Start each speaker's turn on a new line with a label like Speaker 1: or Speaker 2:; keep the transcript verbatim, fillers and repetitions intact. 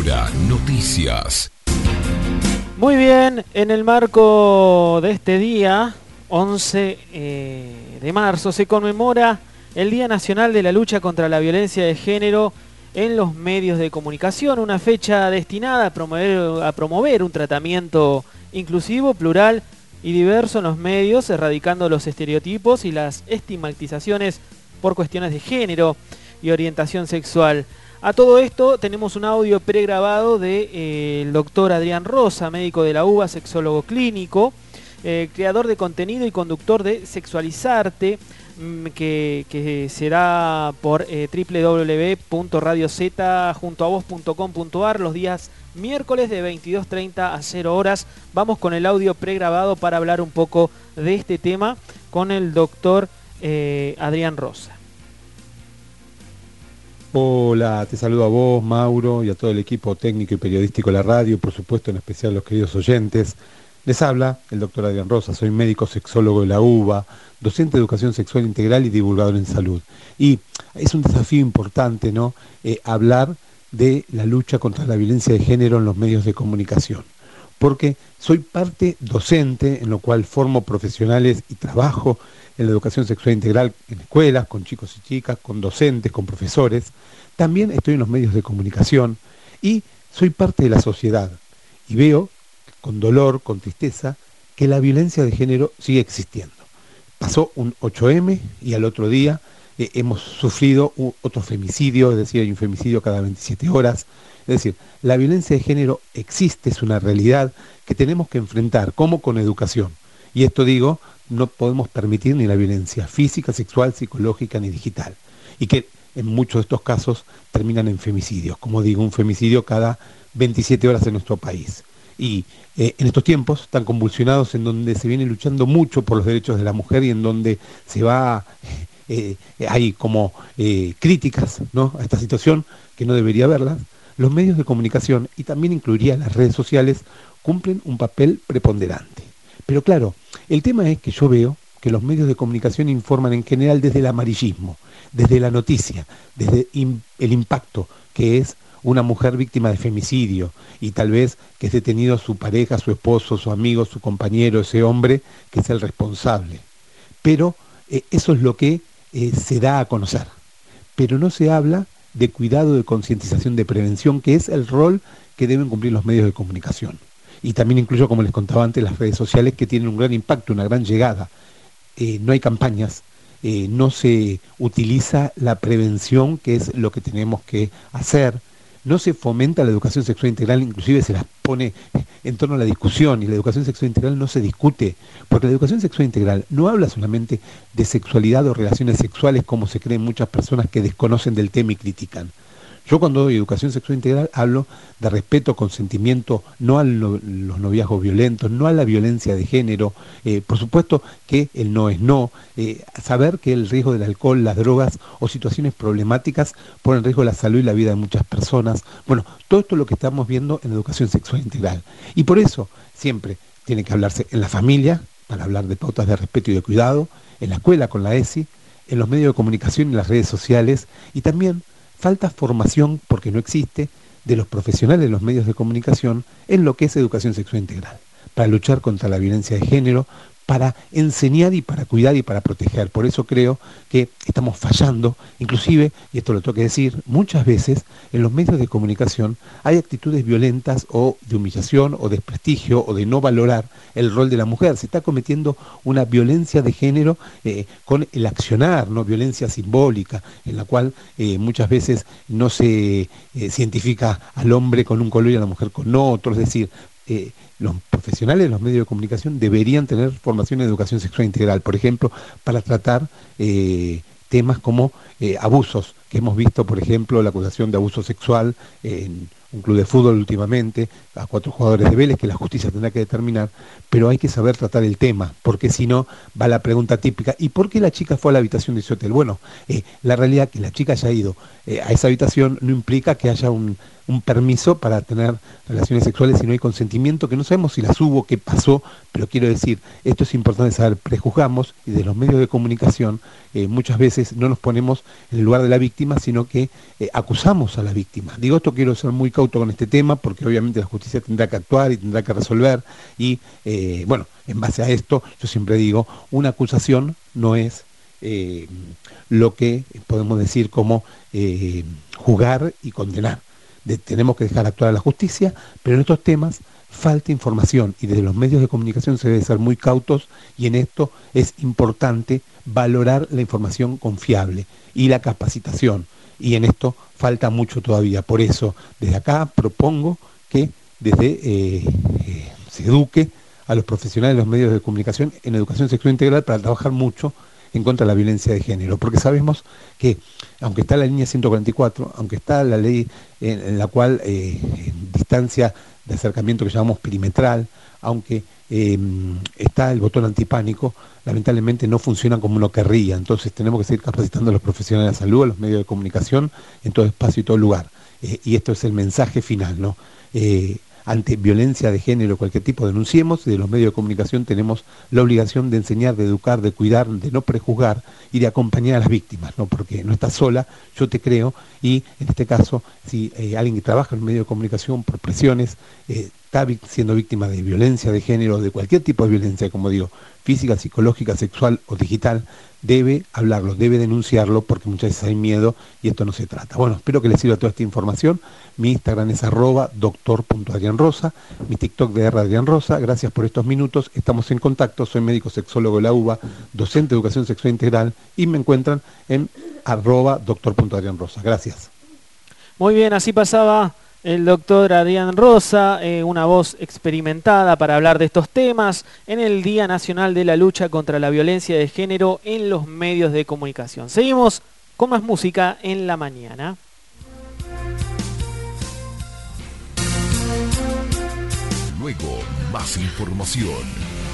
Speaker 1: Ahora, noticias.
Speaker 2: Muy bien, en el marco de este día, once eh, de marzo, se conmemora el Día Nacional de la Lucha contra la Violencia de Género en los medios de comunicación, una fecha destinada a promover, a promover un tratamiento inclusivo, plural y diverso en los medios, erradicando los estereotipos y las estigmatizaciones por cuestiones de género y orientación sexual. A todo esto tenemos un audio pregrabado del de, eh, doctor Adrián Rosa, médico de la UBA, sexólogo clínico, eh, creador de contenido y conductor de Sexualizarte, mmm, que, que será por eh, doble u doble u doble u punto radio z junto a vos punto com punto a r los días miércoles de veintidós treinta a cero horas. Vamos con el audio pregrabado para hablar un poco de este tema con el doctor eh, Adrián Rosa.
Speaker 3: Hola, te saludo a vos, Mauro, y a todo el equipo técnico y periodístico de la radio, por supuesto, en especial a los queridos oyentes. Les habla el doctor Adrián Rosa, soy médico sexólogo de la UBA, docente de educación sexual integral y divulgador en salud. Y es un desafío importante, ¿no?, eh, hablar de la lucha contra la violencia de género en los medios de comunicación, porque soy parte docente, en lo cual formo profesionales y trabajo en la educación sexual integral en escuelas, con chicos y chicas, con docentes, con profesores. También estoy en los medios de comunicación y soy parte de la sociedad. Y veo, con dolor, con tristeza, que la violencia de género sigue existiendo. Pasó un ocho eme y al otro día eh, hemos sufrido un, otro femicidio, es decir, hay un femicidio cada veintisiete horas. Es decir, la violencia de género existe, es una realidad que tenemos que enfrentar, como con educación. Y esto digo, no podemos permitir ni la violencia física, sexual, psicológica ni digital. Y que en muchos de estos casos terminan en femicidios. Como digo, un femicidio cada veintisiete horas en nuestro país. Y eh, en estos tiempos tan convulsionados, en donde se viene luchando mucho por los derechos de la mujer y en donde se va, eh, eh, hay como eh, críticas, ¿no?, a esta situación que no debería haberlas, los medios de comunicación, y también incluiría las redes sociales, cumplen un papel preponderante. Pero claro, el tema es que yo veo que los medios de comunicación informan en general desde el amarillismo, desde la noticia, desde el impacto que es una mujer víctima de femicidio y tal vez que es detenido su pareja, su esposo, su amigo, su compañero, ese hombre que es el responsable. Pero eh, eso es lo que eh, se da a conocer. Pero no se habla de cuidado, de concientización, de prevención, que es el rol que deben cumplir los medios de comunicación. Y también incluyo, como les contaba antes, las redes sociales, que tienen un gran impacto, una gran llegada. Eh, no hay campañas, eh, no se utiliza la prevención, que es lo que tenemos que hacer. No se fomenta la educación sexual integral, inclusive se las pone en torno a la discusión, y la educación sexual integral no se discute, porque la educación sexual integral no habla solamente de sexualidad o relaciones sexuales, como se creen muchas personas que desconocen del tema y critican. Yo cuando doy educación sexual integral hablo de respeto, consentimiento, no a lo, los noviazgos violentos, no a la violencia de género, eh, por supuesto que el no es no, eh, saber que el riesgo del alcohol, las drogas o situaciones problemáticas ponen en riesgo la salud y la vida de muchas personas. Bueno, todo esto es lo que estamos viendo en educación sexual integral. Y por eso siempre tiene que hablarse en la familia, para hablar de pautas de respeto y de cuidado, en la escuela con la E S I, en los medios de comunicación y en las redes sociales, y también falta formación, porque no existe, de los profesionales de los medios de comunicación en lo que es educación sexual integral, para luchar contra la violencia de género, para enseñar y para cuidar y para proteger. Por eso creo que estamos fallando, inclusive, y esto lo tengo que decir, muchas veces en los medios de comunicación hay actitudes violentas o de humillación o desprestigio o de no valorar el rol de la mujer. Se está cometiendo una violencia de género eh, con el accionar, no violencia simbólica, en la cual eh, muchas veces no se eh, identifica al hombre con un color y a la mujer con otro. Es decir, eh, los profesionales de los medios de comunicación deberían tener formación en educación sexual integral, por ejemplo, para tratar eh, temas como eh, abusos, que hemos visto, por ejemplo, la acusación de abuso sexual en un club de fútbol últimamente, a cuatro jugadores de Vélez, que la justicia tendrá que determinar, pero hay que saber tratar el tema, porque si no, va la pregunta típica, ¿y por qué la chica fue a la habitación de ese hotel? Bueno, eh, la realidad que la chica haya ido eh, a esa habitación no implica que haya un un permiso para tener relaciones sexuales si no hay consentimiento, que no sabemos si las hubo, qué pasó, pero quiero decir, esto es importante saber, prejuzgamos y de los medios de comunicación eh, muchas veces no nos ponemos en el lugar de la víctima, sino que eh, acusamos a la víctima. Digo esto, quiero ser muy cauto con este tema, porque obviamente la justicia tendrá que actuar y tendrá que resolver, y eh, bueno, en base a esto, yo siempre digo, una acusación no es eh, lo que podemos decir como eh, juzgar y condenar. De, tenemos que dejar actuar a la justicia, pero en estos temas falta información y desde los medios de comunicación se debe ser muy cautos, y en esto es importante valorar la información confiable y la capacitación, y en esto falta mucho todavía. Por eso desde acá propongo que desde eh, eh, se eduque a los profesionales de los medios de comunicación en educación sexual integral para trabajar mucho en contra de la violencia de género, porque sabemos que aunque está la línea ciento cuarenta y cuatro, aunque está la ley en, en la cual eh, en distancia de acercamiento que llamamos perimetral, aunque eh, está el botón antipánico, lamentablemente no funcionan como uno querría. Entonces tenemos que seguir capacitando a los profesionales de la salud, a los medios de comunicación, en todo espacio y todo lugar. Eh, y esto es el mensaje final, ¿no? Eh, ante violencia de género, cualquier tipo, denunciemos, y de los medios de comunicación tenemos la obligación de enseñar, de educar, de cuidar, de no prejuzgar y de acompañar a las víctimas, ¿no? Porque no estás sola, yo te creo, y en este caso, si eh, alguien que trabaja en un medio de comunicación por presiones, eh, está siendo víctima de violencia de género, de cualquier tipo de violencia, como digo, física, psicológica, sexual o digital, debe hablarlo, debe denunciarlo, porque muchas veces hay miedo y esto no se trata. Bueno, espero que les sirva toda esta información. Mi Instagram es arroba doctor punto adrián rosa, mi TikTok de R Adrián Rosa. Gracias por estos minutos, estamos en contacto. Soy médico sexólogo de la UBA, docente de educación sexual integral, y me encuentran en arroba doctor punto adrián rosa. Gracias.
Speaker 2: Muy bien, así pasaba el doctor Adrián Rosa, eh, una voz experimentada para hablar de estos temas en el Día Nacional de la Lucha contra la Violencia de Género en los medios de comunicación. Seguimos con más música en la mañana.
Speaker 1: Luego, más información.